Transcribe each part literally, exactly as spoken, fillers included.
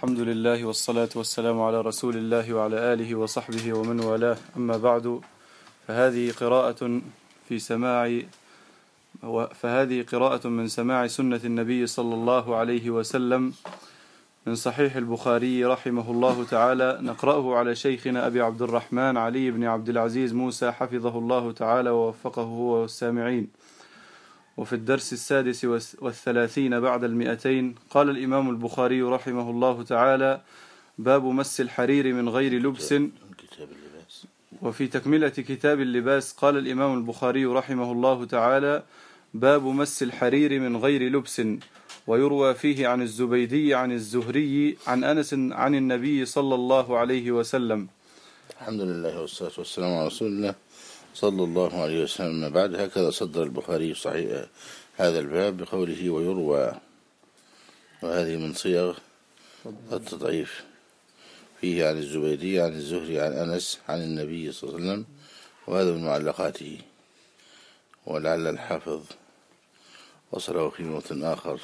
الحمد لله والصلاة والسلام على رسول الله وعلى آله وصحبه ومن والاه، أما بعد، فهذه قراءة في سماع فهذه قراءة من سماع سنة النبي صلى الله عليه وسلم من صحيح البخاري رحمه الله تعالى، نقرأه على شيخنا أبي عبد الرحمن علي بن عبد العزيز موسى حفظه الله تعالى ووفقه هو والسامعين. وفي الدرس السادس والثلاثين بعد المئتين قال الإمام البخاري رحمه الله تعالى: باب مس الحرير من غير لبس. وفي تكملة كتاب اللباس قال الإمام البخاري رحمه الله تعالى: باب مس الحرير من غير لبس. ويروى فيه عن الزبيدي عن الزهري عن أنس عن النبي صلى الله عليه وسلم. الحمد لله والصلاة والسلام على رسول الله صلى الله عليه وسلم. بعد هكذا صدر البخاري صحيح هذا الباب بقوله ويروى، وهذه من صيغ التضعيف. فيه عن الزبيدي عن الزهري عن أنس عن النبي صلى الله عليه وسلم، وهذا من معلقاته، ولعل الحافظ وصله في موطن آخر.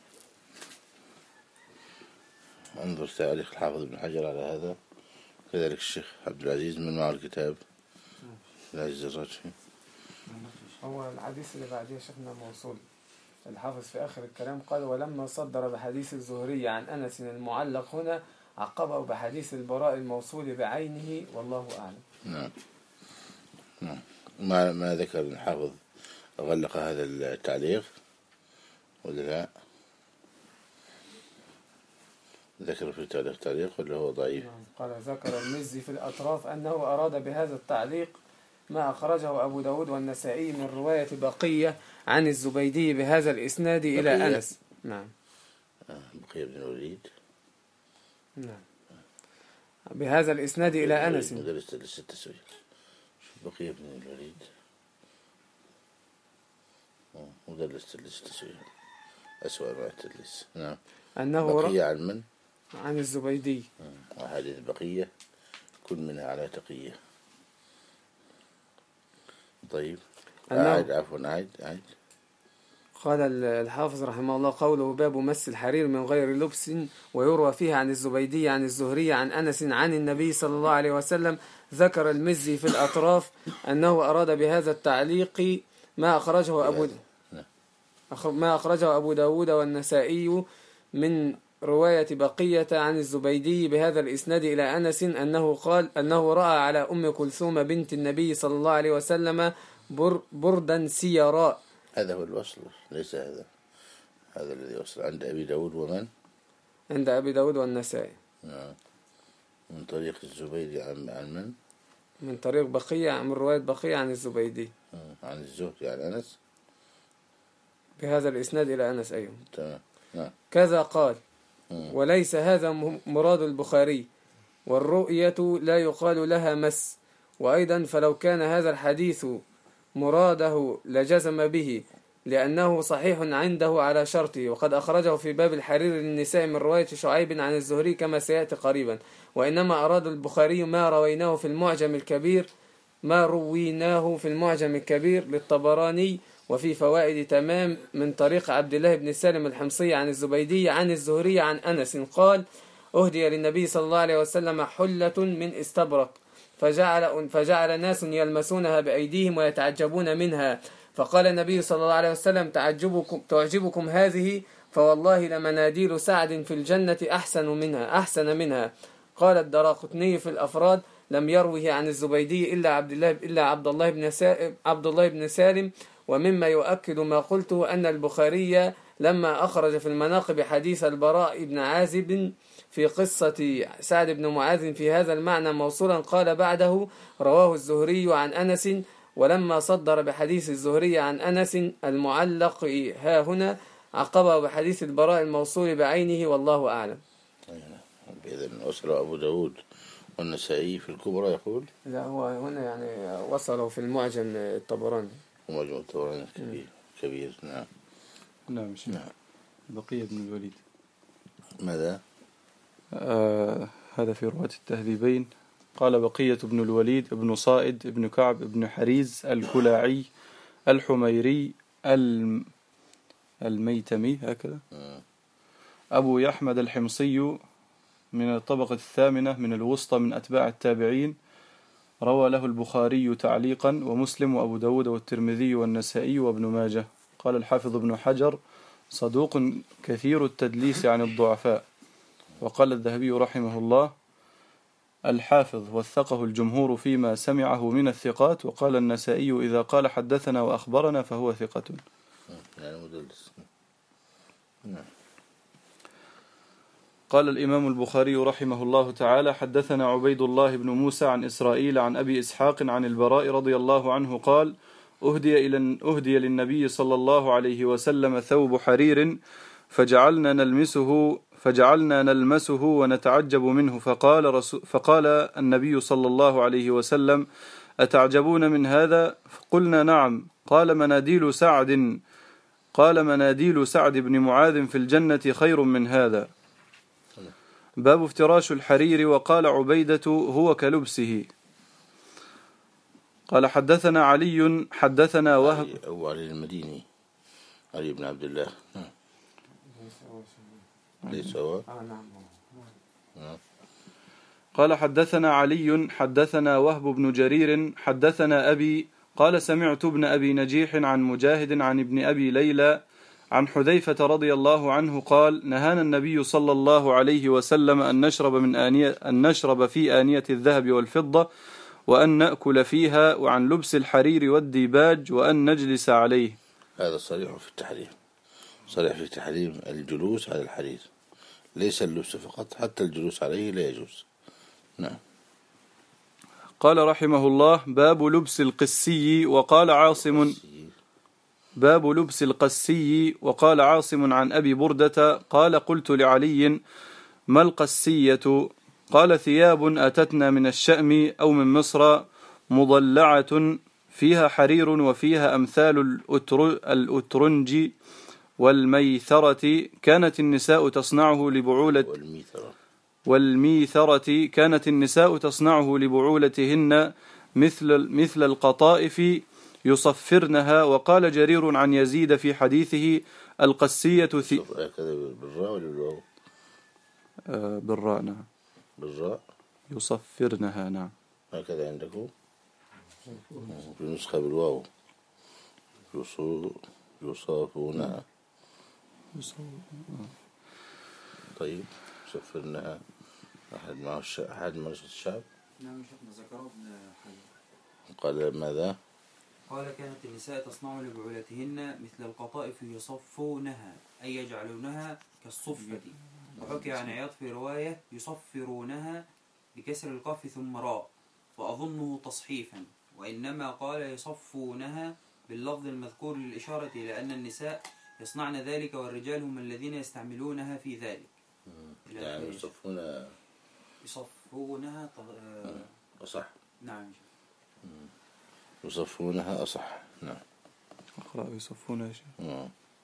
انظر تعليق الحافظ ابن حجر على هذا، كذلك الشيخ عبد العزيز من معه الكتاب العزيز الرجحي. هو الحديث اللي بعديه شيخنا موصول، الحافظ في آخر الكلام قال: ولما صدر بحديث الزهري عن أنس المعلق هنا عقبه بحديث البراء الموصول بعينه، والله أعلم. نعم نعم. ما ما ذكر الحافظ غلق هذا التعليق ولا لا؟ ذكر في التعليق تعليق ولا هو ضعيف؟ قال: ذكر المزي في الأطراف أنه أراد بهذا التعليق ما أخرجه أبو داود والنسائي من رواية بقية عن الزبيدي بهذا الإسناد إلى بقية. أنس. نعم. بقية بن الوليد. نعم. بهذا الإسناد إلى أنس. مدرس الستة سوي. بقية بن الوليد. مدرس الستة سوي. أسوأ ما تدلس. نعم. أنه بقية عن من؟ عن الزبيدي. وحديث بقية كل منها على تقية. طيب. أعد عفوا أعد أعد. قال الحافظ رحمه الله: قوله باب مس الحرير من غير لبس. ويروى فيها عن الزبيدي عن الزهري عن أنس عن النبي صلى الله عليه وسلم. ذكر المزي في الأطراف أنه أراد بهذا التعليق ما أخرجه أبو ما أخرجه أبو داود والنسائي من رواية بقية عن الزبيدي بهذا الإسناد إلى أنس أنه قال أنه رأى على أم كلثوم بنت النبي صلى الله عليه وسلم بر بردا سيراء. هذا هو الوصل، ليس هذا هذا الذي وصل عند أبي داود ومن؟ عند أبي داود والنسائي. نعم. من طريق الزبيدي عن عن من؟ من طريق بقية، من رواية بقية عن الزبيدي عن الزهري عن أنس بهذا الإسناد إلى أنس. أيوه تمام. نعم. كذا قال. وليس هذا مراد البخاري، والرؤية لا يقال لها مس. وأيضا فلو كان هذا الحديث مراده لجزم به، لأنه صحيح عنده على شرطه، وقد أخرجه في باب الحرير للنساء من رواية شعيب عن الزهري كما سيأتي قريبا. وإنما أراد البخاري ما رويناه في المعجم الكبير ما رويناه في المعجم الكبير للطبراني وفي فوائد تمام من طريق عبد الله بن سالم الحمصي عن الزبيدي عن الزهري عن أنس قال: أهدي للنبي صلى الله عليه وسلم حلة من استبرق، فجعل, فجعل ناس يلمسونها بأيديهم ويتعجبون منها، فقال النبي صلى الله عليه وسلم: تعجبكم, تعجبكم هذه، فوالله لمناديل سعد في الجنة أحسن منها أحسن منها. قال الدراقطني في الأفراد: لم يروه عن الزبيدي إلا عبد الله إلا عبد الله بن عبد الله بن سالم. ومما يؤكد ما قلته أن البخاري لما أخرج في المناقب حديث البراء بن عازب في قصة سعد بن معاذ في هذا المعنى موصولا قال بعده: رواه الزهري عن أنس. ولما صدر بحديث الزهري عن أنس المعلق ها هنا عقبه بحديث البراء الموصول بعينه، والله أعلم. بإذن وصل أبو داود والنسائي في الكبرى يقول؟ لا، هو هنا يعني وصله في المعجم الطبراني. المعجم الطبراني كبير كبير. نعم نعم. نعم. بقية بن الوليد. ماذا؟ آه هذا في رواة التهذيبين. قال: بقية بن الوليد ابن صائد ابن كعب ابن حريز الكلاعي الحميري الميتمي هكذا أبو يحمد الحمصي من الطبقة الثامنة من الوسطى من أتباع التابعين، روى له البخاري تعليقا ومسلم وأبو داود والترمذي والنسائي وابن ماجه. قال الحافظ ابن حجر: صدوق كثير التدليس عن الضعفاء. وقال الذهبي رحمه الله: الحافظ وثقه الجمهور فيما سمعه من الثقات. وقال النسائي: إذا قال حدثنا وأخبرنا فهو ثقة. قال الإمام البخاري رحمه الله تعالى: حدثنا عبيد الله بن موسى عن إسرائيل عن أبي إسحاق عن البراء رضي الله عنه قال: أهدي, إلى أهدي للنبي صلى الله عليه وسلم ثوب حرير فجعلنا نلمسه فجعلنا نلمسه ونتعجب منه، فقال, رسول فقال النبي صلى الله عليه وسلم: أتعجبون من هذا؟ قلنا: نعم. قال: مناديل سعد قال مناديل سعد بن معاذ في الجنة خير من هذا. باب افتراش الحرير. وقال عبيدة: هو كلبسه. قال حدثنا علي حدثنا وهب أو علي المديني علي بن عبد الله ليس هو. قال حدثنا علي حدثنا وهب بن جرير حدثنا أبي قال: سمعت ابن أبي نجيح عن مجاهد عن ابن أبي ليلى عن حذيفة رضي الله عنه قال: نهانا النبي صلى الله عليه وسلم أن نشرب من آنية أن نشرب في آنية الذهب والفضة، وأن نأكل فيها، وعن لبس الحرير والديباج، وأن نجلس عليه. هذا صريح في التحريم، صريح في تحريم الجلوس على الحرير، ليس اللبس فقط، حتى الجلوس عليه لا يجوز. نعم. قال رحمه الله: باب لبس القسي. وقال عاصم باب لبس القسي. وقال عاصم عن أبي بردة قال: قلت لعلي: ما القسية؟ قال: ثياب أتتنا من الشأم أو من مصر مضلعة فيها حرير وفيها أمثال الأترنج والميثرة، كانت النساء تصنعه لبعولة والميثرة والميثرة كانت النساء تصنعه لبعولتهن مثل مثل القطائف يصفرنها. وقال جرير عن يزيد في حديثه: القسية ثي... بالراء ولا بالواو؟ آه بالراء. نعم. بالراء. يصفرنها. نعم. هكذا عندكم في نسخة بالواو. يصافونها. طيب يصفرنها. أحد مع الشعب أحد مع الشعب. نعم شيخنا ذكره ابن حجر. قال ماذا؟ قال: كانت النساء تصنع لبعولتهن مثل القطائف يصفونها، أي يجعلونها كالصفة. وحكي عن عياض في رواية: يصفرونها بكسر القاف ثم راء، وأظنه تصحيفا، وإنما قال يصفونها باللفظ المذكور للإشارة إلى أن النساء يصنعن ذلك، والرجال هم الذين يستعملونها في ذلك. يعني يصفون يصفونها أصح. نعم. يصفونها أصح. نعم. أقرأ يصفونها شيء. نعم.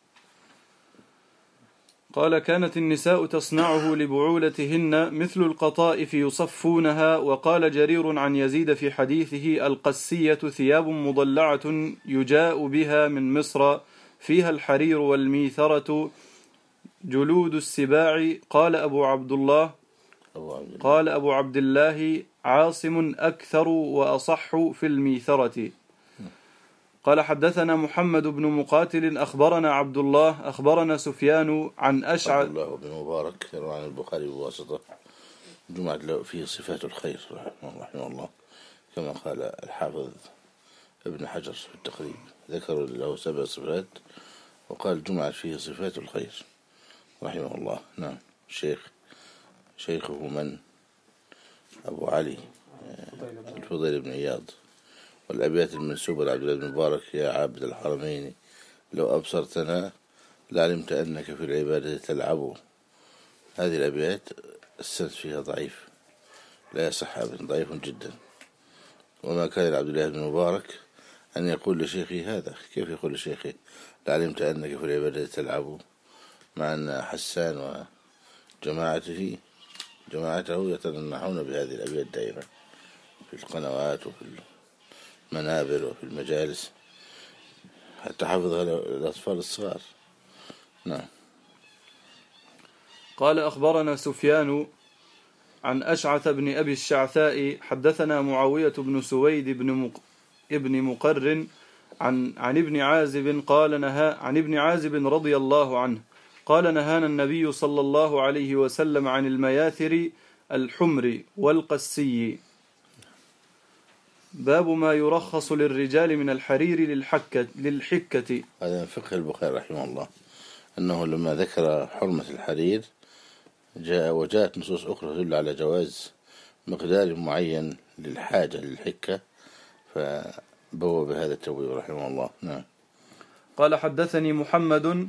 قال: كانت النساء تصنعه لبعولتهن مثل القطائف يصفونها. وقال جرير عن يزيد في حديثه: القسية ثياب مضلعة يجاء بها من مصر فيها الحرير والميثرة جلود السباع. قال أبو عبد الله قال أبو عبد الله عاصم أكثر وأصح في الميثرة. قال حدثنا محمد بن مقاتل أخبرنا عبد الله أخبرنا سفيان عن أشعث عبد الله بن مبارك يروي عن البخاري بواسطة، جمعت له فيه صفات الخير رحمه الله، كما قال الحافظ ابن حجر في التقريب، ذكر له سبع صفات وقال جمعت فيه صفات الخير رحمه الله. نعم. الشيخ شيخه من؟ أبو علي الفضيل بن عياض. والأبيات المنسوبة لعبد الله بن مبارك: يا عابد الحرمين لو أبصرتنا لعلمت أنك في العبادة تلعب. هذه الأبيات السند فيها ضعيف، لا يصح أبدا، ضعيف جدا. وما كان لعبد الله بن مبارك أن يقول لشيخه هذا. كيف يقول لشيخه لعلمت أنك في العبادة تلعب، مع أن حسان وجماعته جماعته يتنحون بهذه الأبيات دائما في القنوات وفي المنابر وفي المجالس، حتى حفظها الأطفال الصغار. نعم. قال أخبرنا سفيان عن أشعث بن أبي الشعثاء حدثنا معاوية بن سويد بن مق... ابن مقرن عن عن ابن عازب قال نهى عن ابن عازب رضي الله عنه قال نهانا النبي صلى الله عليه وسلم عن المياثر الحمر والقسي. باب ما يرخص للرجال من الحرير للحكة للحكة. هذا من فقه البخاري رحمه الله، أنه لما ذكر حرمة الحرير جاء وجاءت نصوص أخرى تدل على جواز مقدار معين للحاجة للحكة، فبوب بهذا التبويب رحمه الله. نعم. قال حدثني محمد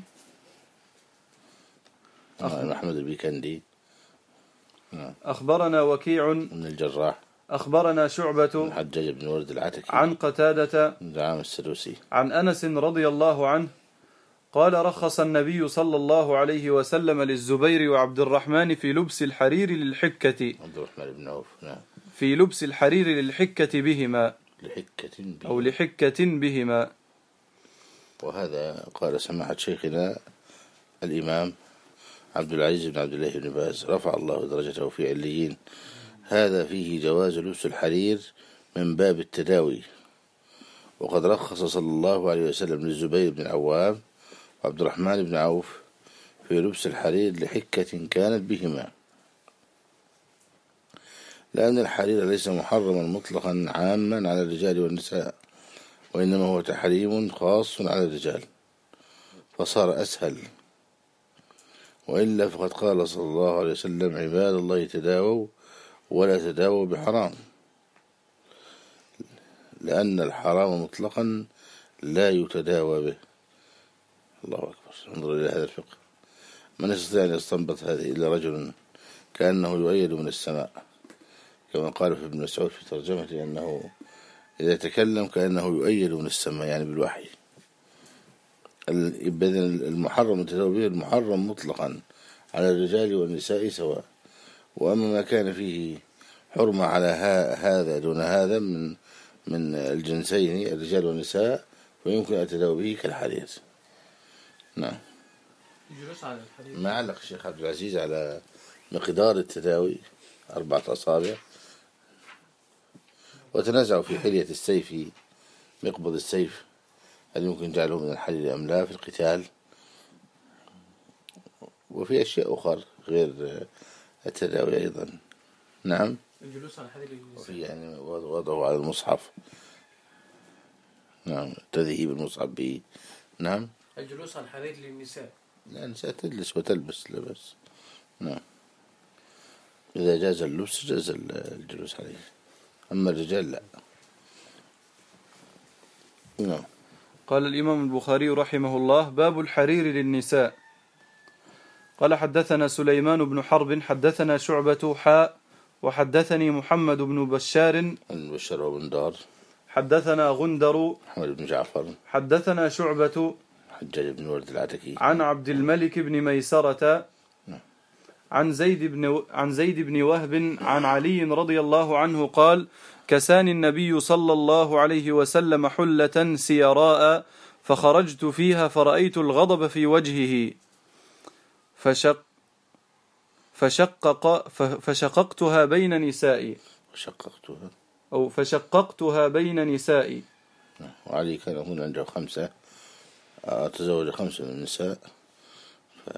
محمد البيكندي. نعم. أخبرنا وكيع من الجراح. أخبرنا شعبة من حجاج بن ورد العتكي عن قتادة من دعام السدوسي عن أنس رضي الله عنه قال رخص النبي صلى الله عليه وسلم للزبير وعبد الرحمن في لبس الحرير للحكة عبد الرحمن بن عوف. نعم. في لبس الحرير للحكة بهما لحكة بهما أو لحكة بهما. وهذا قال سماحة شيخنا الإمام عبد العزيز بن عبد الله بن باز رفع الله درجته في عليين، هذا فيه جواز لبس الحرير من باب التداوي، وقد رخص صلى الله عليه وسلم للزبير بن العوام وعبد الرحمن بن عوف في لبس الحرير لحكة كانت بهما، لأن الحرير ليس محرما مطلقا عاما على الرجال والنساء، وإنما هو تحريم خاص على الرجال فصار أسهل، وإلا فقد قال صلى الله عليه وسلم عباد الله تداووا ولا تداووا بحرام، لأن الحرام مطلقا لا يتداوى به. الله أكبر. انظر إلى هذا الفقه، من يستطيع أن يستنبط هذه إلا رجل كأنه يؤيد من السماء، كما قال في ابن مسعود في ترجمته أنه إذا تكلم كأنه يؤيد من السماء، يعني بالوحي. المحرم التداوى به المحرم مطلقا على الرجال والنساء سواء، وأما ما كان فيه حرمة على هذا دون هذا من من الجنسين الرجال والنساء فيمكن التداوى به كالحرير. نعم. ما علق الشيخ عبد العزيز على مقدار التداوي أربعة أصابع، وتنازعوا في حلية السيف، مقبض السيف هل يمكن جعله من الحرير أم لا في القتال، وفي أشياء أخرى غير التداوي أيضا. نعم. الجلوس على الحرير وفي يعني وضعه على المصحف. نعم. تذهيب المصحف به. نعم. الجلوس على الحرير للنساء، لا، النساء تجلس وتلبس لبس. نعم. إذا جاز اللبس جاز الجلوس عليه، أما الرجال لا. نعم. قال الإمام البخاري رحمه الله باب الحرير للنساء. قال حدثنا سليمان بن حرب حدثنا شعبة حاء وحدثني محمد بن بشار بشار وبن دار حدثنا غندر محمد بن جعفر حدثنا شعبة حجاج بن ورد العتكي عن عبد الملك بن ميسرة عن زيد بن عن زيد بن وهب عن علي رضي الله عنه قال كساني النبي صلى الله عليه وسلم حلة سيراء فخرجت فيها فرأيت الغضب في وجهه فشق فشقق فشققتها بين نسائي شققتها أو فشققتها بين نسائي. وعلي كان هنا عنده خمسة، تزوج خمسة من النساء ف...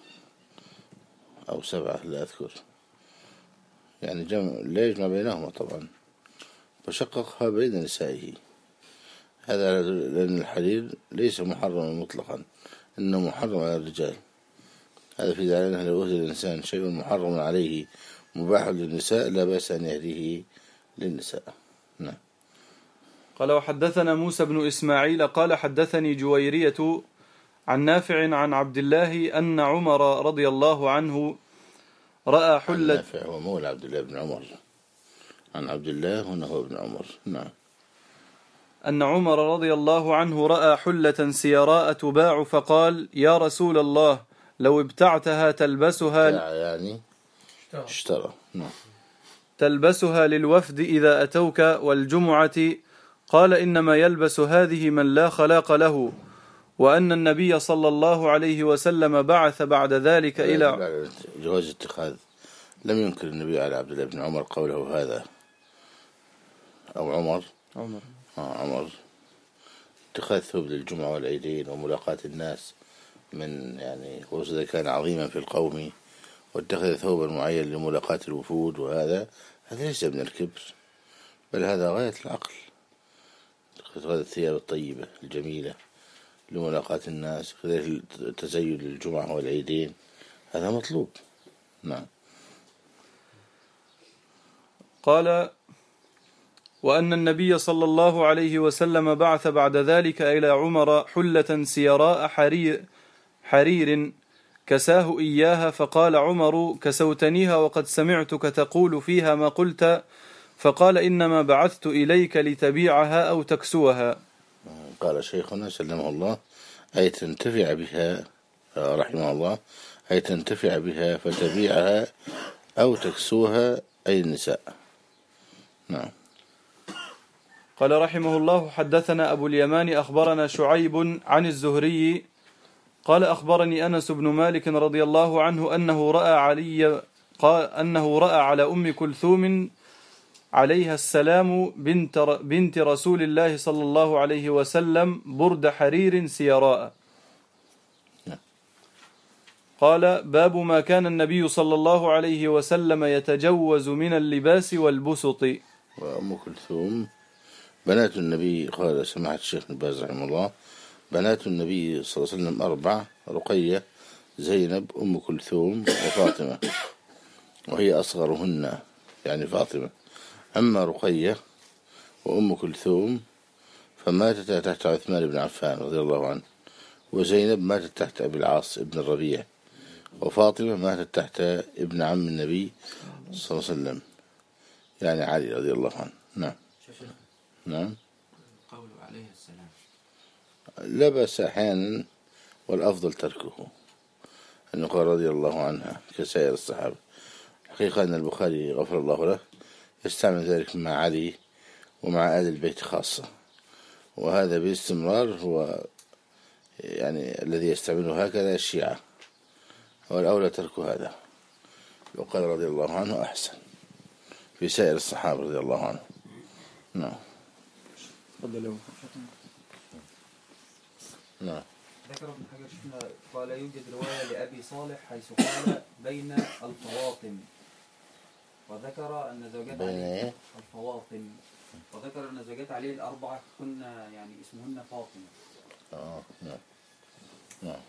أو سبعة لا أذكر، يعني جمع لا يجمع بينهما طبعا، فشققها بين نسائه. هذا لأن الحرير ليس محرما مطلقا، إنه محرم على الرجال. هذا في دليل أنه لو أهدى الإنسان شيء محرم عليه مباح للنساء لا بأس أن يهديه للنساء. نعم. قال وحدثنا موسى بن إسماعيل قال حدثني جويرية عن نافع عن عبد الله أن عمر رضي الله عنه رأى حلة. نافع هو مولى عبد الله بن عمر، عن عبد الله هنا هو ابن عمر. نعم. أن عمر رضي الله عنه رأى حلة سيراء تباع فقال يا رسول الله لو ابتعتها تلبسها يعني اشترى. نعم. تلبسها للوفد إذا أتوك والجمعة، قال إنما يلبس هذه من لا خلاق له، وأن النبي صلى الله عليه وسلم بعث بعد ذلك إلى جواز اتخاذ لم ينكر النبي على عبد الله بن عمر قوله هذا، أو عمر عمر آه عمر اتخاذ ثوب للجمعة والعيدين وملاقاة الناس من يعني وإذا كان عظيما في القوم واتخذ ثوبا معين لملاقاة الوفود، وهذا هذا ليس من الكبر، بل هذا غاية العقل. اتخاذ الثياب الطيبة الجميلة لملاقاة الناس، كذلك التزين للجمعة والعيدين، هذا مطلوب. نعم. قال: وأن النبي صلى الله عليه وسلم بعث بعد ذلك إلى عمر حلة سيراء حرير, حرير كساه إياها، فقال عمر: كسوتنيها وقد سمعتك تقول فيها ما قلت. فقال: إنما بعثت إليك لتبيعها أو تكسوها. قال شيخنا سلمه الله: أي تنتفع بها رحمه الله، أي تنتفع بها فتبيعها أو تكسوها، أي النساء. نعم. قال رحمه الله: حدثنا أبو اليمان أخبرنا شعيب عن الزهري قال: أخبرني أنس بن مالك رضي الله عنه أنه رأى علي قال أنه رأى على أم كلثوم عليها السلام بنت بنت رسول الله صلى الله عليه وسلم برد حرير سيراء. قال: باب ما كان النبي صلى الله عليه وسلم يتجوز من اللباس والبسط. وأم كلثوم بنات النبي، قال سماحة الشيخ ابن باز رحمه الله: بنات النبي صلى الله عليه وسلم أربع: رقية، زينب، أم كلثوم، وفاطمة، وهي أصغرهن يعني فاطمة. أما رقية وأم كلثوم فماتتا تحت عثمان بن عفان رضي الله عنه، وزينب ماتت تحت أبي العاص ابن الربيع، وفاطمة ماتت تحت ابن عم النبي صلى الله عليه وسلم يعني علي رضي الله عنه. نعم. نعم. قوله عليه السلام لا بأس أحيانا، والأفضل تركه، أن يقال رضي الله عنها كسائر الصحابة. حقيقة أن البخاري غفر الله له يستعمل ذلك مع علي ومع آل البيت خاصة، وهذا باستمرار هو يعني الذي يستعمله هكذا الشيعة، والأولى ترك هذا. لو قال رضي الله عنه أحسن في سائر الصحابة رضي الله عنه. نعم. نعم. ذكر ابن حجر شفنا قال: يوجد رواية لأبي صالح حيث قال بين الفواطم، وذكر أن زوجات عليه الفواطم، وذكر أن زوجات عليه الأربعة كنا يعني اسمهن فاطمة. آه. نعم. نعم.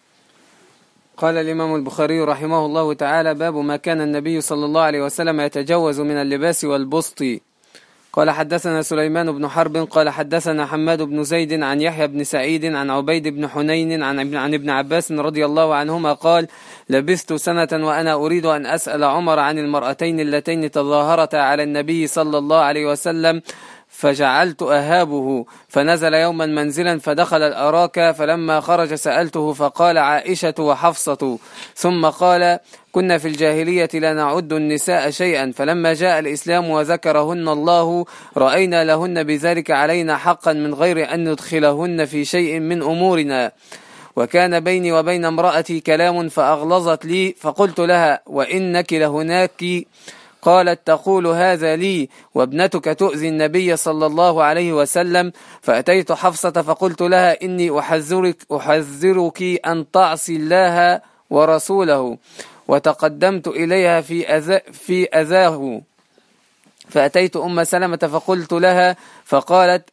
قال الإمام البخاري رحمه الله تعالى: باب ما كان النبي صلى الله عليه وسلم يتجوز من اللباس والبسط. قال: حدثنا سليمان بن حرب قال: حدثنا حماد بن زيد عن يحيى بن سعيد عن عبيد بن حنين عن عن ابن عباس رضي الله عنهما قال: لبثت سنة وأنا أريد أن أسأل عمر عن المرأتين اللتين تظاهرتا على النبي صلى الله عليه وسلم، فجعلت أهابه، فنزل يوما منزلا فدخل الأراك، فلما خرج سألته فقال: عائشة وحفصة. ثم قال: كنا في الجاهلية لا نعد النساء شيئا، فلما جاء الإسلام وذكرهن الله رأينا لهن بذلك علينا حقا من غير أن ندخلهن في شيء من أمورنا. وكان بيني وبين امرأتي كلام فأغلظت لي، فقلت لها: وإنك لهناك؟ قالت: تقول هذا لي وابنتك تؤذي النبي صلى الله عليه وسلم. فأتيت حفصة فقلت لها: إني أحذرك, أحذرك أن تعصي الله ورسوله. وتقدمت إليها في, أذى في أذاه. فأتيت أم سلمة فقلت لها، فقالت: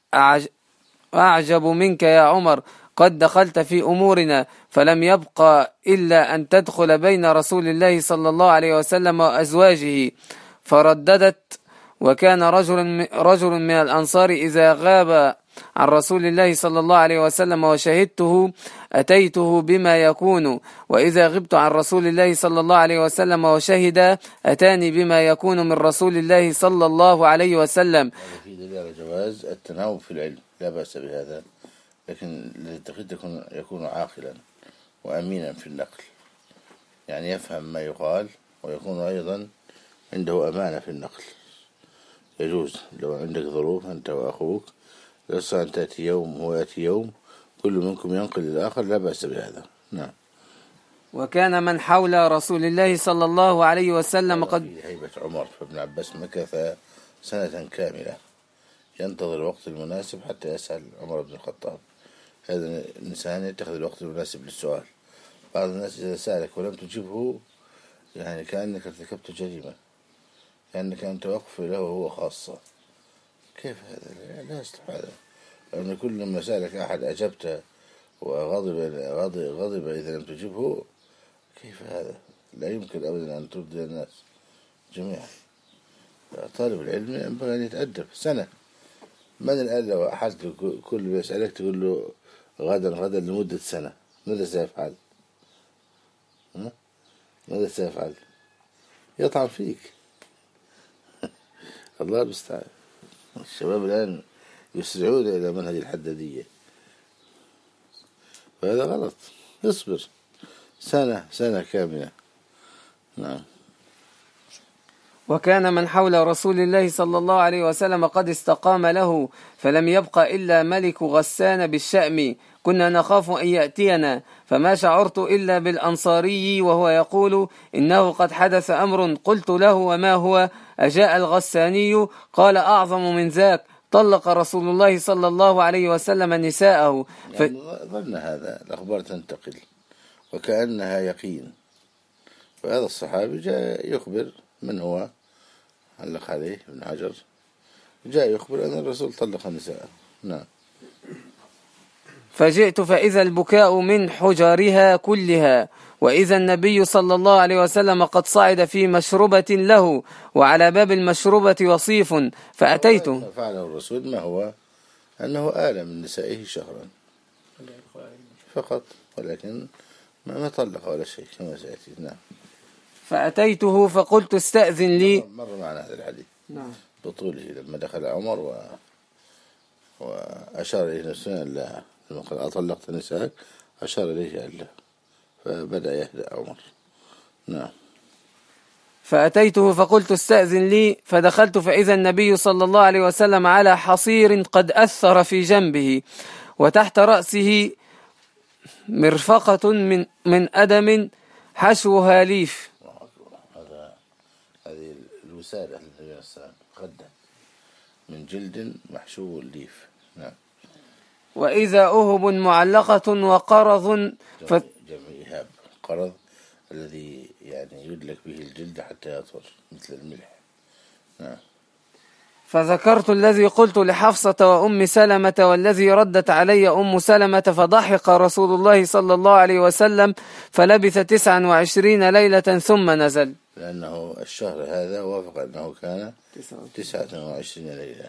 أعجب منك يا عمر، قد دخلت في أمورنا، فلم يبقى إلا أن تدخل بين رسول الله صلى الله عليه وسلم وأزواجه. فرددت: وكان رجل رجل من الأنصار إذا غاب عن رسول الله صلى الله عليه وسلم وشهدته أتيته بما يكون، وإذا غبت عن رسول الله صلى الله عليه وسلم وشهد أتاني بما يكون من رسول الله صلى الله عليه وسلم. هذا في دليل على جواز التناوب في العلم، لا بأس بهذا، لكن الذي يكون يكون عاقلا وأمينا في النقل، يعني يفهم ما يقال ويكون أيضا عنده أمانة في النقل. يجوز لو عندك ظروف أنت وأخوك، لسه أن تأتي يوم ويأتي يوم، كل منكم ينقل الآخر، لا بأس بهذا. نعم. وكان من حول رسول الله صلى الله عليه وسلم قد في هيبة عمر، فابن عباس مكث سنة كاملة ينتظر الوقت المناسب حتى يسأل عمر بن الخطاب. هذا الإنسان يتخذ الوقت المناسب للسؤال. بعض الناس إذا سألك ولم تجبه يعني كأنك ارتكبت جريمة، كأنك أنت وقف له وهو خاصة. كيف هذا؟ لا يصلح هذا، لأن كل ما سألك أحد أجبته وغضب غضب, غضب إذا لم تجبه. كيف هذا؟ لا يمكن أبدا أن ترضي الناس جميعا. طالب العلم ينبغي أن يتأدب سنة. من الآن لو أحد كل ما يسألك تقول له غدا غدا لمدة سنة، ماذا سيفعل؟ ماذا سيفعل؟ يطعن فيك. الله المستعان. الشباب الآن يسرعون إلى منهج الحدادية، وهذا غلط. اصبر سنة سنة كاملة. نعم. وكان من حول رسول الله صلى الله عليه وسلم قد استقام له، فلم يبق إلا ملك غسان بالشأم، كنا نخاف أن يأتينا، فما شعرت إلا بالأنصاري وهو يقول إنه قد حدث أمر. قلت له وما هو؟ أجاء الغساني؟ قال أعظم من ذاك، طلق رسول الله صلى الله عليه وسلم نساءه. ف... يعني ظن هذا الأخبار تنتقل وكأنها يقين. وهذا الصحابي جاء يخبر، من هو؟ علق عليه ابن حجر، جاء يخبر أن الرسول طلق نساءه. نعم. فجئت فإذا البكاء من حجرها كلها، وإذا النبي صلى الله عليه وسلم قد صعد في مشربة له، وعلى باب المشربة وصيف، فأتيته. ما فعله الرسول ما هو أنه آل من نسائه شهرا فقط، ولكن ما طلق ولا شيء كما سيأتي. نعم. فأتيته فقلت استأذن لي. مر معنا هذا الحديث نعم. بطوله لما دخل عمر و... وأشار إليه نفسه أن لا، لما قال أطلقت نسائك أشار إليه أن لا، فبدأ يهدأ عمر. نعم. فأتيته فقلت استأذن لي، فدخلت فإذا النبي صلى الله عليه وسلم على حصير قد أثر في جنبه، وتحت رأسه مرفقة من من أدم حشوها ليف. هذا هذه الوسادة النبي السلام خدة من جلد محشو الليف. نعم. وإذا أهب معلقة وقرض ف... جمع إهاب، قرض الذي يعني يدلك به الجلد حتى يطهر مثل الملح. نعم. فذكرت الذي قلت لحفصة وأم سلمة والذي ردت علي أم سلمة، فضحك رسول الله صلى الله عليه وسلم، فلبث تسعا وعشرين ليلة ثم نزل. لأنه الشهر هذا وافق أنه كان تسعة وعشرين ليلة.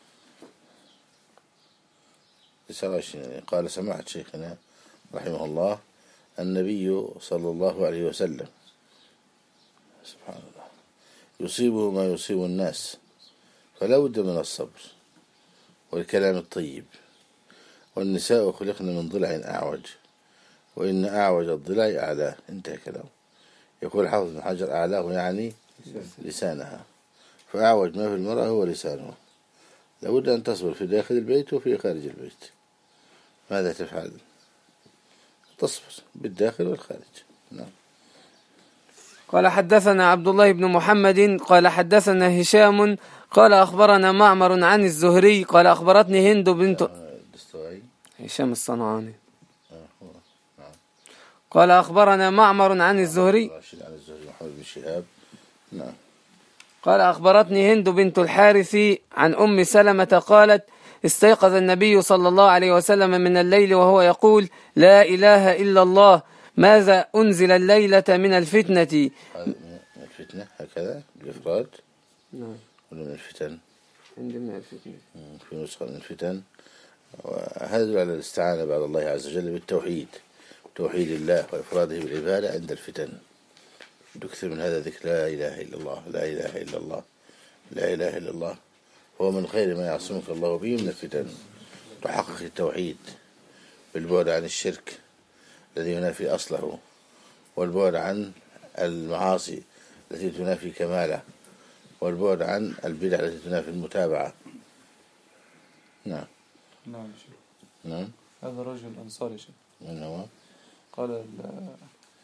تسعة وعشرين ليلة. قال سمعت شيخنا رحمه الله النبي صلى الله عليه وسلم سبحان الله يصيبه ما يصيب الناس، فلا بد من الصبر والكلام الطيب. والنساء خلقن من ضلع أعوج، وإن أعوج الضلع أعلاه. انتهى كلام. يقول حافظ بن حجر أعلاه يعني لسانها، فأعوج ما في المرأة هو لسانه. لابد أن تصبر في داخل البيت وفي خارج البيت. ماذا تفعل؟ تصبر بالداخل والخارج. نعم. قال حدثنا عبد الله بن محمد قال حدثنا هشام قال أخبرنا معمر عن الزهري قال أخبرتني هند بنت هشام الصنعاني قال أخبرنا معمر عن الزهري قال أخبرتني هند بنت الحارث عن أم سلمة قالت استيقظ النبي صلى الله عليه وسلم من الليل وهو يقول لا إله إلا الله، ماذا أنزل الليلة من الفتنة؟ من الفتنة هكذا بالإفراد؟ نعم. ولا من الفتن؟ عندي من الفتنة في نسخة من الفتن. وهذا على الاستعانة بعد الله عز وجل بالتوحيد، توحيد الله وإفراده بالعبادة عند الفتن. تكثر من هذا ذكر لا إله إلا الله لا إله إلا الله لا إله إلا الله، هو من خير ما يعصمك الله به من الفتن. تحقق التوحيد بالبعد عن الشرك الذي ينافي أصله، والبعد عن المعاصي التي تنافي كماله، والبعد عن البدع التي تنافي المتابعة. نعم. نعم شيخ. نعم. هذا رجل أنصاري شيخ. من هو؟ قال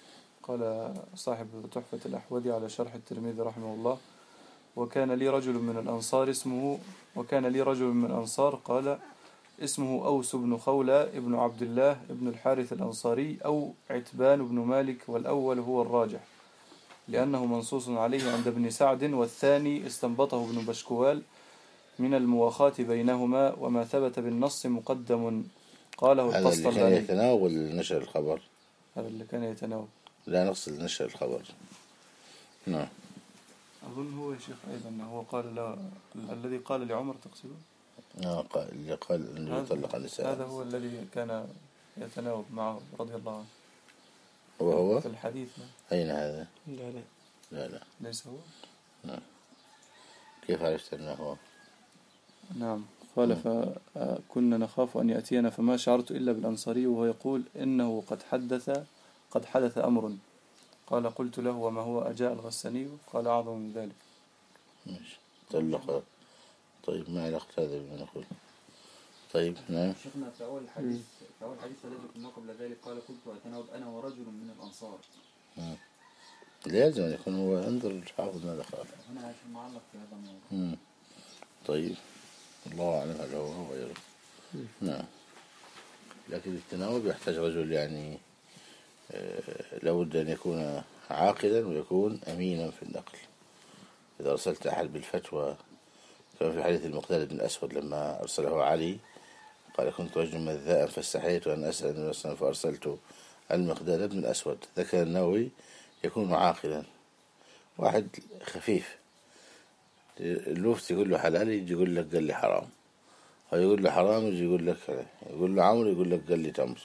قال صاحب تحفة الأحوذي على شرح الترمذي رحمه الله: وكان لي رجل من الأنصار اسمه وكان لي رجل من الأنصار قال اسمه أوس بن خولة ابن عبد الله ابن الحارث الأنصاري أو عتبان بن مالك، والأول هو الراجح لأنه منصوص عليه عند ابن سعد، والثاني استنبطه ابن بشكوال من المواخاة بينهما، وما ثبت بالنص مقدم. قاله هذا اللي كان القسطلاني. يتناول نشر الخبر. هذا اللي كان يتناول. لا نقصد نشر الخبر. نعم. أظن هو يا شيخ أيضا هو قال لا الذي قال لعمر تقصدون؟ آه قال اللي قال إنه يطلق النساء. هذا هو الذي كان يتناوب معه رضي الله عنه. وهو في الحديث. أين هذا؟ لا لا لا لا ليس هو. نعم. كيف عرفت أنه هو؟ نعم قال: فكنا نخاف أن يأتينا فما شعرت إلا بالأنصاري وهو يقول إنه قد حدث قد حدث أمر. قال: قلت له: وما هو؟ أجاء الغساني؟ قال: أعظم من ذلك. ماشي. طلق. طيب ما علاقة هذا بما نقول؟ طيب نعم. شيخنا في أول الحديث في أول الحديث الذي كنا قبل ذلك قال: كنت أتناوب أنا ورجل من الأنصار. مم. لازم أن يكون هو انظر الحافظ ماذا قال. هنا عشان معلق في هذا الموضوع. مم. طيب الله أعلم هل هو أو غيره. نعم. لكن التناوب يحتاج رجل يعني آه لابد أن يكون عاقلا ويكون أمينا في النقل. إذا أرسلت أحد بالفتوى كما في حديث المقداد بن الأسود لما أرسله علي قال: كنت رجل مذاء فاستحييت أن أسأل النبي صلى الله عليه وسلم فأرسلت المقداد بن الأسود. ذكر النووي يكون عاقلا، واحد خفيف اللوفت يقول له حلال يجي يقول لك قال لي حرام، أو يقول له حرام يجي يقول لك يقول له عمرو يقول لك قال لي تمر.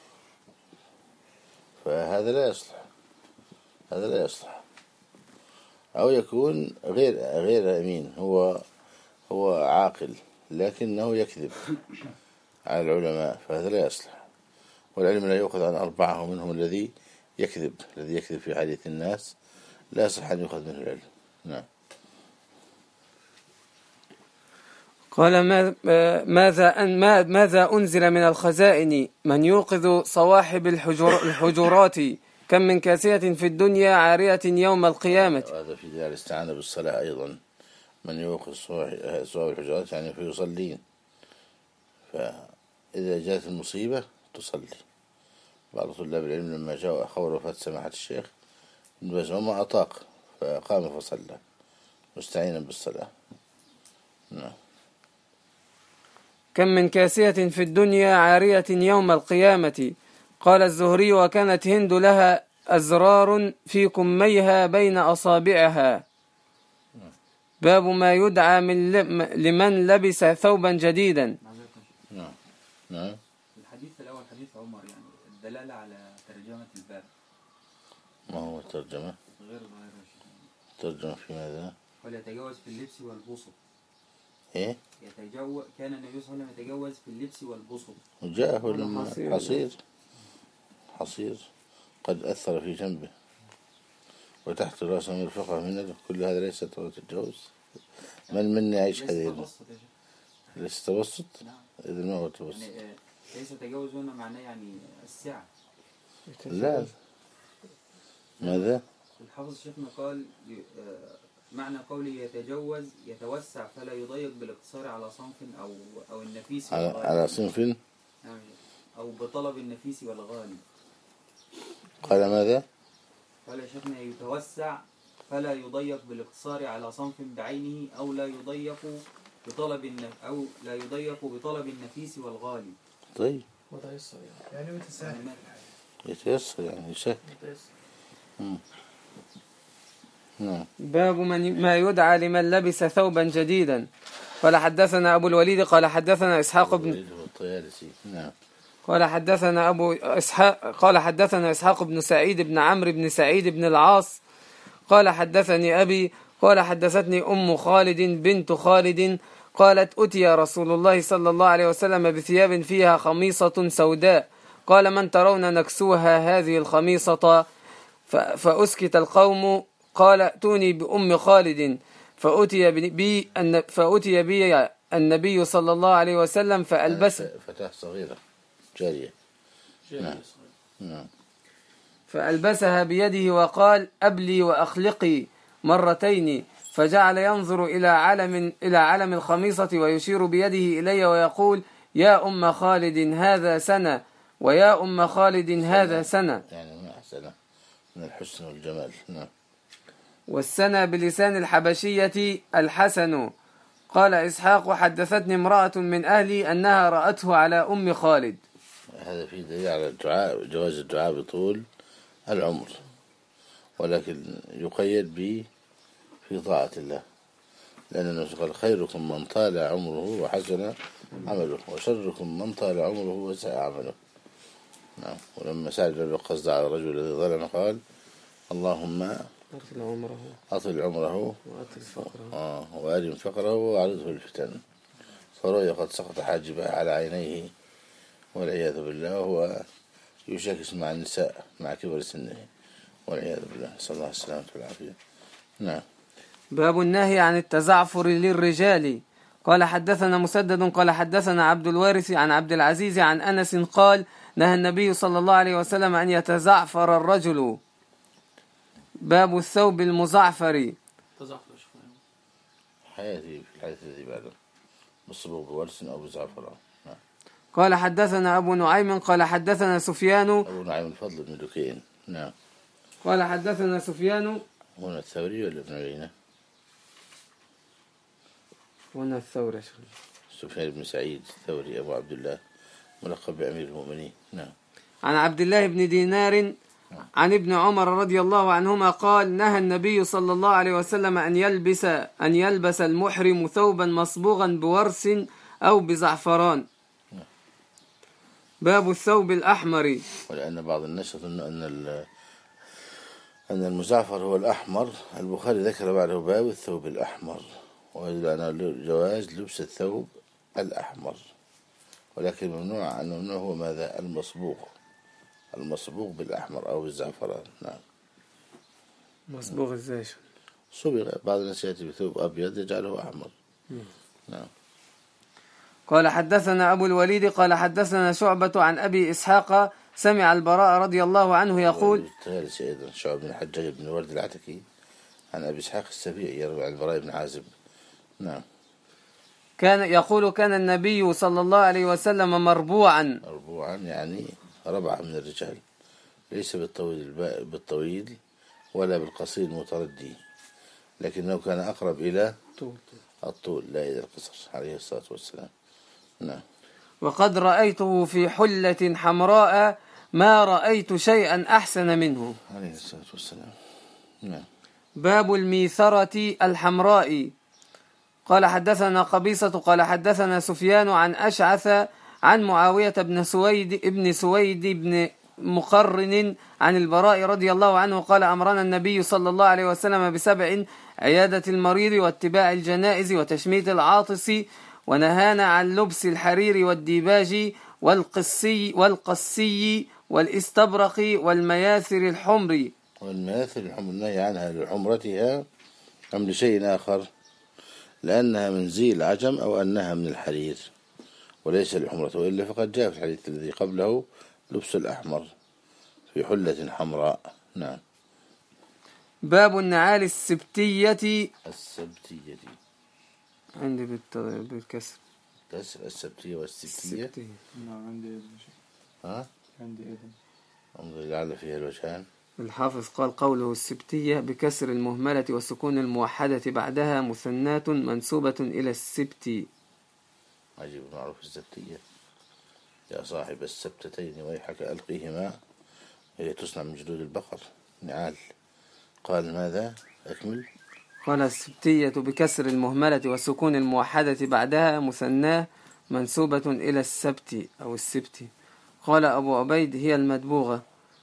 فهذا لا يصلح، هذا لا يصلح. أو يكون غير غير أمين، هو هو عاقل لكنه يكذب على العلماء، فهذا لا يصلح. والعلم لا يؤخذ عن أربعة، ومنهم الذي يكذب الذي يكذب في حديث الناس لا يصح أن يؤخذ منه العلم. نعم. قال: ماذا أن ماذا أنزل من الخزائن من يوقظ صواحب الحجر الحجرات كم من كاسية في الدنيا عارية يوم القيامة. هذا في دار الاستعانة بالصلاة أيضا، من يوقظ صواحب الحجرات يعني في يصلين، فإذا جاءت المصيبة تصلي. بعض طلاب العلم لما جاء خبر وفاة سماحة الشيخ بس ما أطاق فقام فصلى مستعينا بالصلاة. نعم. كم من كاسية في الدنيا عارية يوم القيامة. قال الزهري: وكانت هند لها أزرار في كميها بين أصابعها. باب ما يدعى من لمن لبس ثوبا جديدا. نعم. نعم. الحديث الأول حديث عمر، يعني الدلالة على ترجمة الباب. ما هو الترجمة؟ غير غير ترجمة في ماذا؟ وليتجاوز في اللبس والبسط. إيه؟ يتجاوز كان النبي صلى الله عليه وسلم يتجاوز في اللبس والبسط. وجاءه لما حصير حصير قد أثر في جنبه وتحت رأسه مرفقة من كل هذا ليس تجاوز. من مني عيش هذه ليس توسط. نعم. إذا ما هو توسط. يعني ليس تجاوز هنا معناه يعني السعة. لا. ماذا؟ الحافظ شيخنا قال معنى قوله يتجوز يتوسع فلا يضيق بالاقتصار على صنف أو أو النفيس على, على صنف أو بطلب النفيس والغالي. قال ماذا؟ قال شيخنا يتوسع فلا يضيق بالاقتصار على صنف بعينه أو لا يضيق بطلب النف أو لا يضيق بطلب النفيس والغالي. طيب. وتيسر يعني يعني يتسهل يتيسر يعني يسهل. نعم. باب من ما يدعى لمن لبس ثوبا جديدا. قال حدثنا أبو الوليد قال حدثنا إسحاق بن نعم. قال حدثنا أبو إسحاق قال حدثنا إسحاق بن سعيد بن عمرو بن سعيد بن العاص قال حدثني أبي قال حدثتني أم خالد بنت خالد قالت: أتي رسول الله صلى الله عليه وسلم بثياب فيها خميصة سوداء. قال: من ترون نكسوها هذه الخميصة؟ فأسكت القوم. قال: ائتوني بأم خالد. فأتي بي فأتي بي النبي صلى الله عليه وسلم فألبس فتاة صغيرة جارية. نعم. نعم. فألبسها بيده وقال أبلي وأخلقي مرتين، فجعل ينظر إلى علم إلى علم الخميصة ويشير بيده إلي ويقول يا أم خالد هذا سنة، ويا أم خالد هذا سنة، يعني من أحسن من الحسن والجمال. نعم. والسنة بلسان الحبشية الحسن. قال إسحاق وحدثتني امرأة من أهلي أنها رأته على أم خالد. هذا فيه دليل على الدعاء، جواز الدعاء بطول العمر، ولكن يقيد به في طاعة الله، لأن النبي قال خيركم من طال عمره وحسن عمله، وشركم من طال عمره وساء عمله. نعم. ولما سعد بن وقاص على الرجل الذي ظلم قال اللهم أطل عمره أطل عمره وأطل فقره آه وأرم فقره وأعرضه الفتن، فرؤي قد سقط حاجبه على عينيه والعياذ بالله، وهو يشاكس مع النساء مع كبر سنه والعياذ بالله، صلى الله عليه وسلم والعافية. نعم. باب النهي عن التزعفر للرجال. قال حدثنا مسدد قال حدثنا عبد الوارث عن عبد العزيز عن أنس قال نهى النبي صلى الله عليه وسلم أن يتزعفر الرجل. باب الثوب المزعفر. حياتي في الحديث الذي بعده مصبوغ بورس أو بزعفران. نعم. قال حدثنا أبو نعيم قال حدثنا سفيان أبو نعيم الفضل بن دكين. نعم. قال حدثنا سفيان هنا الثوري ولا ابن عيينة؟ هنا الثوري. سفيان بن سعيد الثوري أبو عبد الله ملقب بأمير المؤمنين. نعم. عن عبد الله بن دينار عن ابن عمر رضي الله عنهما قال نهى النبي صلى الله عليه وسلم أن يلبس أن يلبس المحرم ثوبا مصبوغا بورس أو بزعفران. باب الثوب الأحمر. ولأن بعض الناس يظن أن أن المزعفر هو الأحمر، البخاري ذكر بعده باب الثوب الأحمر، ويدل على جواز لبس الثوب الأحمر، ولكن ممنوع أن ممنوع هو ماذا؟ المصبوغ، المصبوغ بالأحمر أو بالزعفران. نعم. مصبوغ ازاي؟ صبغ، بعض الناس يأتي بثوب أبيض يجعله أحمر. نعم. قال حدثنا أبو الوليد قال حدثنا شعبة عن أبي إسحاق سمع البراء رضي الله عنه يقول الثالث أيضا شعب بن الحجاج بن ورد العتكي عن أبي إسحاق السبيعي يروي عن البراء بن عازب. نعم. كان يقول كان النبي صلى الله عليه وسلم مربوعا. مربوعا يعني ربعة من الرجال، ليس بالطويل بالطويل ولا بالقصير المتردي، لكنه كان أقرب إلى الطول لا إلى القصر عليه الصلاة والسلام. نعم. وقد رأيته في حلة حمراء ما رأيت شيئا أحسن منه عليه الصلاة والسلام. نعم. باب الميثرة الحمراء. قال حدثنا قبيصة قال حدثنا سفيان عن أشعث عن معاوية بن سويد ابن سويد بن مقرن عن البراء رضي الله عنه قال أمرنا النبي صلى الله عليه وسلم بسبع: عيادة المريض واتباع الجنائز وتشميت العاطس، ونهانا عن لبس الحرير والديباج والقسي والقسي والاستبرق والمياثر الحمر. والمياثر الحمر النهي عنها لحمرتها أم لشيء آخر؟ لأنها من زي العجم أو أنها من الحرير وليس لحمرته، وإلا فقد جاء في الحديث الذي قبله لبس الأحمر في حلة حمراء. نعم. باب النعال السبتية. السبتية عندي بالكسر السبتية والسبتية. نعم عندي إذن. ها؟ عندي إذن. انظر لعل فيها الوجهان. الحافظ قال قوله السبتية بكسر المهملة والسكون الموحدة بعدها مثنات منسوبة إلى السبت. عجيب معروف السبتية. يا صاحب السبتتين ويحك ألقيهما، هي تصنع من جلود البقر نعال. قال ماذا؟ أكمل. قال السبتية بكسر المهملة والسكون الموحدة بعدها مثناه منسوبة إلى السبت أو السبت. قال أبو عبيد هي المدبوغة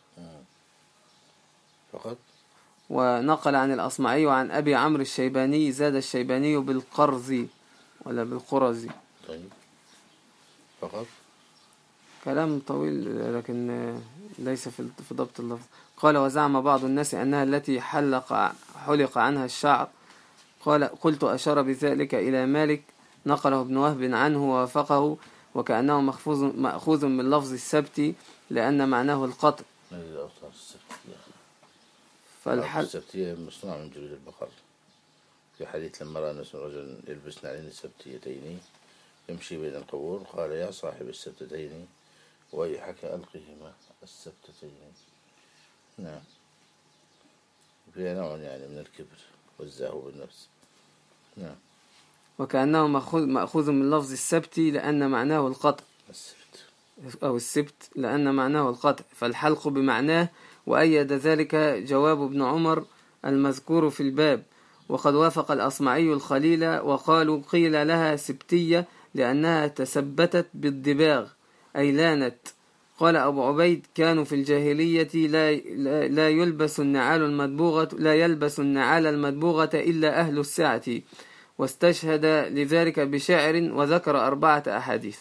فقط. ونقل عن الأصمعي وعن أبي عمرو الشيباني زاد الشيباني بالقرز ولا بالقرز. طيب فقط. كلام طويل لكن ليس في ضبط اللفظ. قال وزعم بعض الناس أنها التي حلق حلق عنها الشعر. قال قلت أشار بذلك إلى مالك، نقله ابن وهب عنه ووافقه، وكأنه مأخوذ من لفظ السبت لأن معناه القطع، هذه الأوتار السبتية. فالحل السبتية مصنوعة من جلود البقر. في حديث لما رأى الناس رجل يلبس نعلين السبتيتين يمشي بين القبور قال يا صاحب السبتتين ويحك ألقهما السبتتين. نعم. فيها نوع يعني من الكبر والزهو بالنفس. نعم. وكأنه مأخوذ مأخوذ من لفظ السبت لأن معناه القطع، السبت أو السبت لأن معناه القطع، فالحلق بمعناه. وأيد ذلك جواب ابن عمر المذكور في الباب. وقد وافق الأصمعي الخليل وقالوا قيل لها سبتية لأنها تسبتت بالدباغ أي لانت. قال أبو عبيد كانوا في الجاهلية لا, لا يلبس النعال المدبوغة لا يلبس النعال المدبوغة إلا أهل السعة، واستشهد لذلك بشعر وذكر أربعة أحاديث.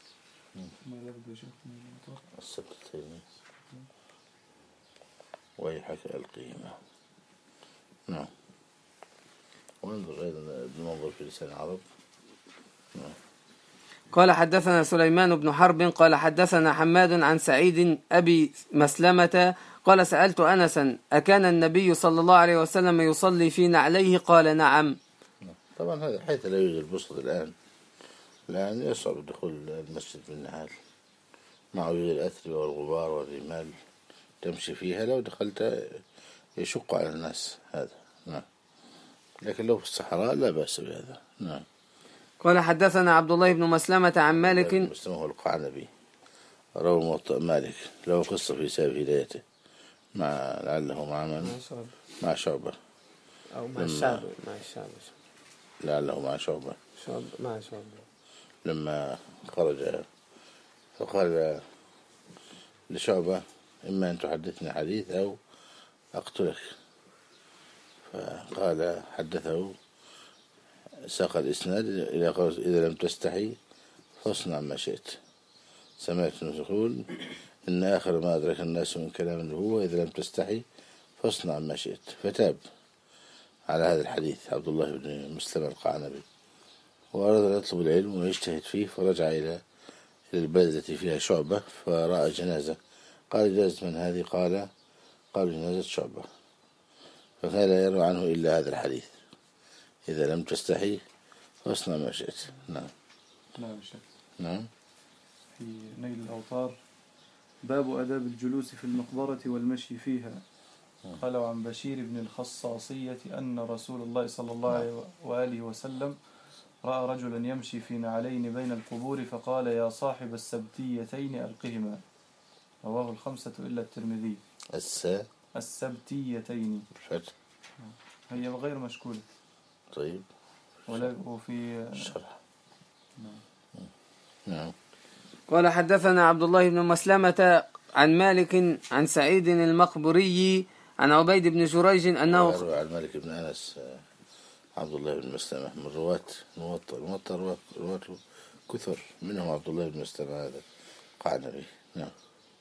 السبتتين ويحك ألقهما. نعم. وانظر أيضا ابن منظر في لسان العرب. نعم. قال حدثنا سليمان بن حرب قال حدثنا حماد عن سعيد أبي مسلمة قال سألت أنسا أكان النبي صلى الله عليه وسلم يصلي في نعليه؟ قال نعم. طبعا هذا حيث لا يوجد البسط الآن، الآن يصعب دخول المسجد بالنعال مع وجود الأثر والغبار والرمال تمشي فيها، لو دخلت يشق على الناس هذا. نعم. لكن لو في الصحراء لا بأس بهذا. نعم. قال حدثنا عبد الله بن مسلمة عن مالك. مسلم هو القعنبي روى موطأ مالك له قصة في سبب هدايته مع لعله مع من مع شعبة أو مع الشعب مع الشعب لعله مع شعبة شعب مع شعبة لما خرج فقال لشعبة إما أن تحدثني حديث أو أقتلك، فقال حدثه ساق الإسناد إلى قول إذا لم تستحي فاصنع ما شئت. سمعت يقول إن آخر ما أدرك الناس من كلام النبوة إذا لم تستحي فاصنع ما شئت، فتاب على هذا الحديث عبد الله بن مسلم القعنبي وأراد أن يطلب العلم ويجتهد فيه، فرجع إلى البلد التي فيها شعبة فرأى جنازة، قال جنازة من هذه؟ قال قال جنازة شعبة، فكان لا يروى عنه إلا هذا الحديث إذا لم تستحي فاصنع ما شئت. نعم. نعم. نعم. في نيل الأوطار باب أداب الجلوس في المقبرة والمشي فيها. قال عن بشير بن الخصاصية أن رسول الله صلى الله عليه وآله وسلم رأى رجلا يمشي في نعلين بين القبور فقال يا صاحب السبتيتين ألقهما. رواه الخمسة إلا الترمذي. الس السبتيتين فتح هي غير مشكولة. طيب. ولا وفي الشرح. نعم. نعم. قال حدثنا عبد الله بن مسلمة عن مالك عن سعيد المقبري عن عبيد بن جريج أنه روى عن مالك بن أنس عبد الله بن مسلمة من رواة موطأ الموطأ رواة كثر منهم عبد الله بن مسلمة هذا قعنبي. نعم.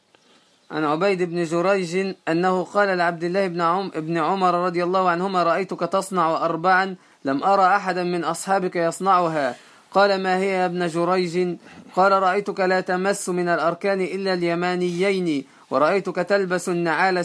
عن عبيد بن جريج أنه قال لعبد الله بن عم ابن عمر رضي الله عنهما رأيتك تصنع أربعا لم أرى أحدا من أصحابك يصنعها. قال ما هي يا ابن جريج؟ قال رأيتك لا تمس من الأركان إلا اليمانيين، ورأيتك تلبس النعال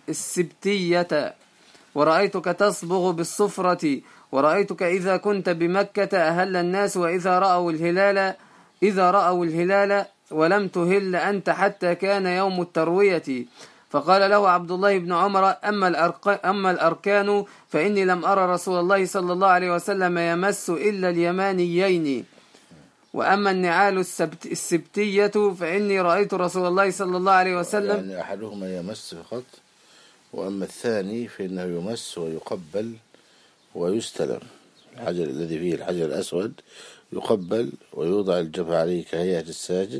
السبتية، ورأيتك تصبغ بالصفرة، ورأيتك إذا كنت بمكة أهل الناس وإذا رأوا الهلال إذا رأوا الهلال ولم تهل أنت حتى كان يوم التروية. فقال له عبد الله بن عمر أما, أما الأركان فإني لم أرى رسول الله صلى الله عليه وسلم يمس إلا اليمانيين، وأما النعال السبت السبتية فإني رأيت رسول الله صلى الله عليه وسلم يعني أحدهما يمس فقط، وأما الثاني فإنه يمس ويقبل ويستلم. الحجر الذي فيه الحجر الأسود يقبل ويوضع الجبهة عليه كهيئة الساجد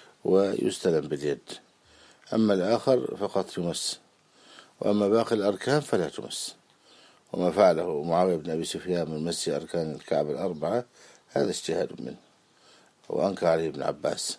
ويستلم باليد، أما الآخر فقط يمس، وأما باقي الأركان فلا تمس. وما فعله معاوية بن أبي سفيان من مس أركان الكعبة الأربعة هذا اجتهاد منه، وأنكر عليه ابن عباس،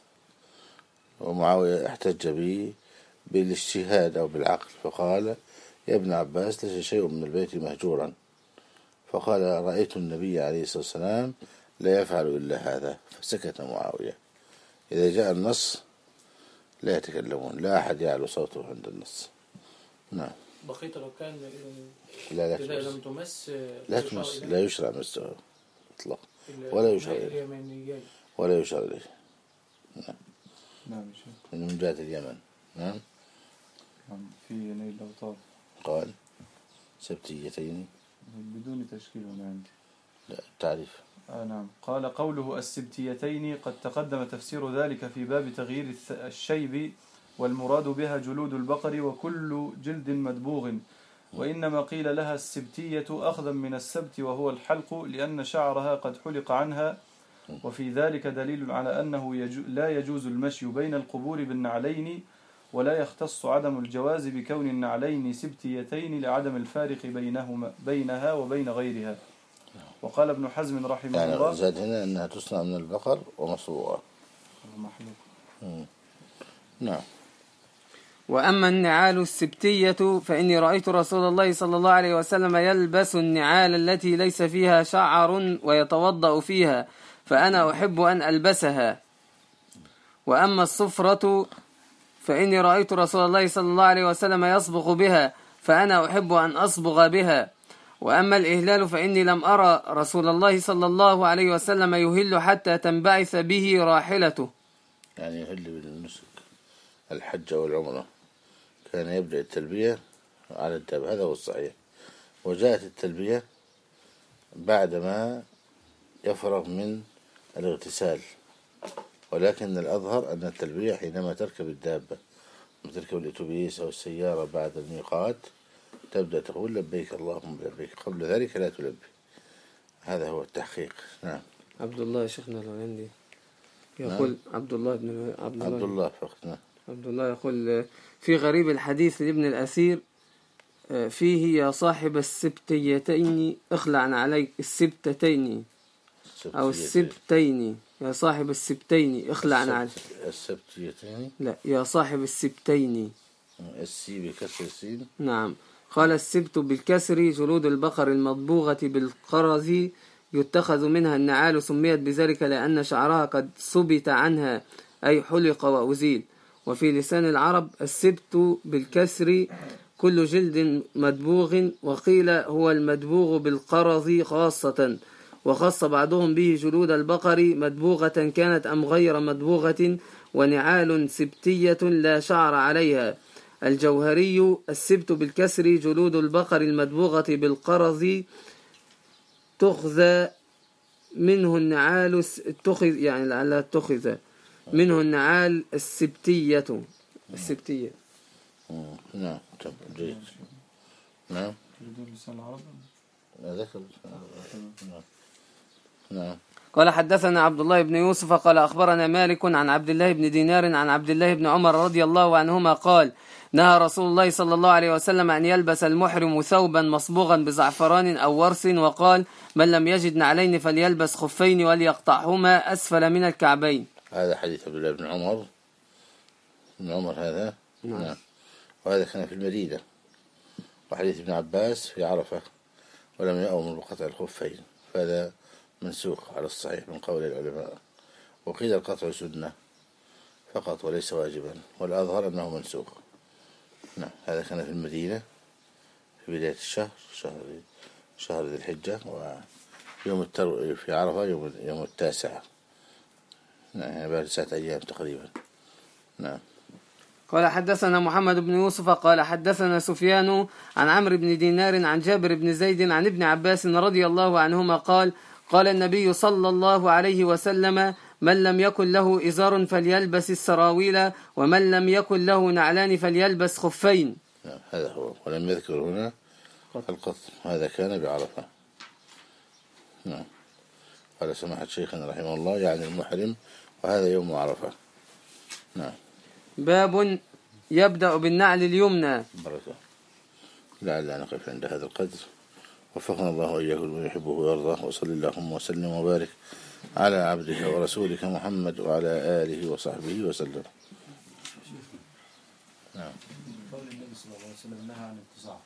ومعاوية احتج به بالاجتهاد أو بالعقل، فقال يا ابن عباس ليس شيء من البيت مهجورا، فقال رأيت النبي عليه الصلاة والسلام لا يفعل إلا هذا، فسكت معاوية. إذا جاء النص لا يتكلمون، لا أحد يعلو صوته عند النص. نعم. بقيت لو كان لا لا إذا تمس لم تمس لا تمس لا يشرع مسه إطلاقا ولا يشرع إليه ولا يشرع إليه. نعم. نعم من جهة اليمن. نعم. في نيل الأوطار قال سبتيتين بدون تشكيل هنا عندي. لا تعريف. آه نعم. قال قوله السبتيتين قد تقدم تفسير ذلك في باب تغيير الشيب، والمراد بها جلود البقر وكل جلد مدبوغ، وإنما قيل لها السبتية أخذا من السبت وهو الحلق لأن شعرها قد حلق عنها. وفي ذلك دليل على أنه يجو لا يجوز المشي بين القبور بالنعلين، ولا يختص عدم الجواز بكون النعلين سبتيتين لعدم الفارق بينهما بينها وبين غيرها. وقال ابن حزم رحمه يعني الله زاد هنا أنها تصنع من البقر ومصبوغة. نعم. وأما النعال السبتية فإني رأيت رسول الله صلى الله عليه وسلم يلبس النعال التي ليس فيها شعر ويتوضأ فيها، فأنا أحب أن ألبسها. وأما الصفرة فإني رأيت رسول الله صلى الله عليه وسلم يصبغ بها، فأنا أحب أن أصبغ بها. وأما الإهلال فإني لم أرى رسول الله صلى الله عليه وسلم يهل حتى تنبعث به راحلته. يعني يهل بالنسك الحج والعمرة، كان يبدأ التلبية على الدابة، هذا هو الصحيح. وجاءت التلبية بعدما يفرغ من الاغتسال، ولكن الأظهر أن التلبية حينما تركب الدابة، تركب الأتوبيس أو السيارة بعد الميقات تبدأ تقول لبيك اللهم لبيك، قبل ذلك لا تلبي. هذا هو التحقيق. نعم. عبد الله شيخنا الهولندي يقول نعم. عبد الله بن عبد الله, عبد الله فقط. نعم. عبد الله يقول في غريب الحديث لابن الأثير فيه يا صاحب السبتيتين اخلع عليك السبتتين أو السبتين، يا صاحب السبتين اخلع عليك السبتيتين. لا يا صاحب السبتين. السي بكسر السين. نعم. قال السبت بالكسر جلود البقر المطبوغة بالقرز يتخذ منها النعال، سميت بذلك لأن شعرها قد سبت عنها أي حلق وأزيل. وفي لسان العرب السبت بالكسر كل جلد مدبوغ، وقيل هو المدبوغ بالقرز خاصة، وخص بعضهم به جلود البقر مدبوغة كانت أم غير مدبوغة، ونعال سبتية لا شعر عليها. الجوهري السبت بالكسر جلود البقر المدبوغة بالقرز تخذ منه النعال اتخذ يعني لعلها اتخذ منه النعال السبتية السبتية. نعم جيد. نعم. نعم. قال حدثنا عبد الله بن يوسف قال أخبرنا مالك عن عبد الله بن دينار عن عبد الله بن عمر رضي الله عنهما قال نهى رسول الله صلى الله عليه وسلم أن يلبس المحرم ثوبا مصبوغا بزعفران أو ورس، وقال من لم يجد نعلين فليلبس خفين وليقطعهما أسفل من الكعبين. هذا حديث عبد الله بن عمر بن عمر هذا. نعم. نعم. وهذا كان في المدينة. وحديث ابن عباس في عرفة ولم يأمر بقطع الخفين، فهذا منسوخ على الصحيح من قول العلماء. وقيل القطع سنة فقط وليس واجبا، والأظهر أنه منسوخ. نعم. هذا كان في المدينة في بداية الشهر، شهر شهر ذي الحجة، ويوم التر في عرفة يوم يوم التاسع. نعم. يعني بعد تسعة أيام تقريبا. نعم. قال حدثنا محمد بن يوسف قال حدثنا سفيان عن عمرو بن دينار عن جابر بن زيد عن ابن عباس رضي الله عنهما قال قال النبي صلى الله عليه وسلم من لم يكن له إزار فليلبس السراويل، ومن لم يكن له نعلان فليلبس خفين. نعم. هذا هو. ولم يذكر هنا القط، هذا كان بعرفة. نعم. قال سماحة شيخنا رحمه الله يعني المحرم، وهذا يوم عرفة. نعم. باب يبدأ بالنعل اليمنى. بركة. لعل نقف عند هذا القدر، وفقنا الله وإياه لما يحبه ويرضاه، وصلى اللهم وسلم وبارك على عبدك ورسولك محمد وعلى آله وصحبه وسلم. نعم. قول النبي صلى الله عليه وسلم نهى عن التصاعد.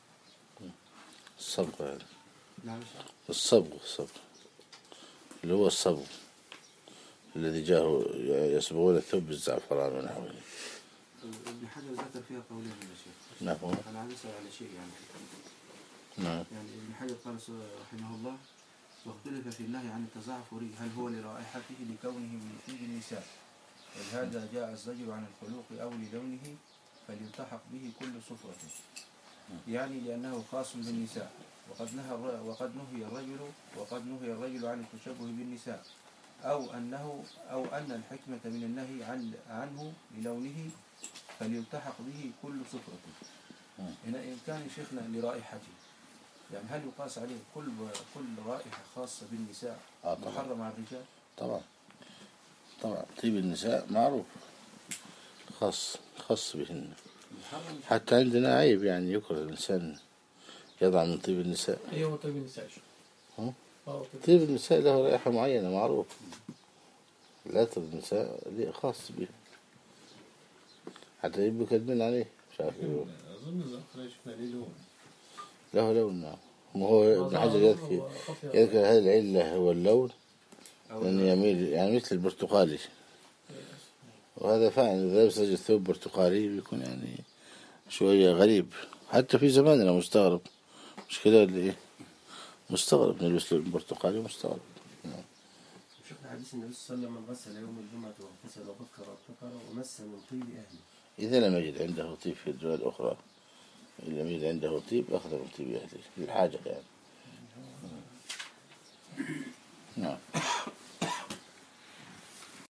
الصبغ هذا. نعم. الصبغ الصبغ اللي هو الصبغ الذي جاءه يصبغون الثوب بالزعفران ونحوه. ابن حجر ذكر فيها قولين يا شيخ. نعم. أنا عايز أسأل على شيء يعني. نعم. يعني ابن حجر قال رحمه الله: واختلف في النهي عن التزعفر هل هو لرائحته لكونه من فيه النساء، ولهذا جاء الزجر عن الخلوق أو للونه فليلتحق به كل صفرة، يعني لأنه خاص بالنساء، وقد نهى وقد نهي الرجل وقد نهي الرجل عن التشبه بالنساء، أو أنه أو أن الحكمة من النهي عن عنه للونه فليلتحق به كل صفرة. هنا إن كان شيخنا لرائحته، يعني هل يقاس عليه كل كل رائحة خاصة بالنساء آه محرم على الرجال؟ طبعا طبعا طيب النساء معروف خاص خاص بهن، حتى عندنا عيب يعني يكره الإنسان يضع من طيب النساء. ايوه طيب النساء شو؟ ها؟ اه طيب النساء له رائحة معينة معروف، العطر النساء ليه خاص به، حتى يبقوا كاتبين عليه مش عارف ايه. اظن الاخر شفنا ليه لون. له لون. نعم. وهو ابن حجر يذكر يذكر هذه العلة هو اللون، لأنه يميل يعني مثل البرتقالي، وهذا فعلا إذا لبس رجل ثوب برتقالي بيكون يعني شوية غريب، حتى في زماننا مستغرب، مش كده اللي إيه مستغرب نلبس البرتقالي مستغرب. نعم. شفنا حديث النبي صلى الله عليه وسلم: من غسل يوم الجمعة واغتسل وبكر وابتكر ومس من طيب أهله. إذا لم يجد عنده طيب في الدول الأخرى، إن لم يجد عنده طيب أخذ من طيب أهله للحاجة يعني.